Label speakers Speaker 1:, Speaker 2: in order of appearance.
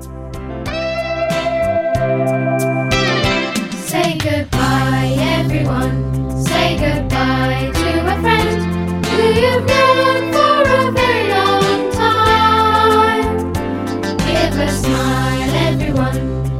Speaker 1: Say goodbye, everyone. Say goodbye to a friend who you've known for a very long time. Give a smile, everyone.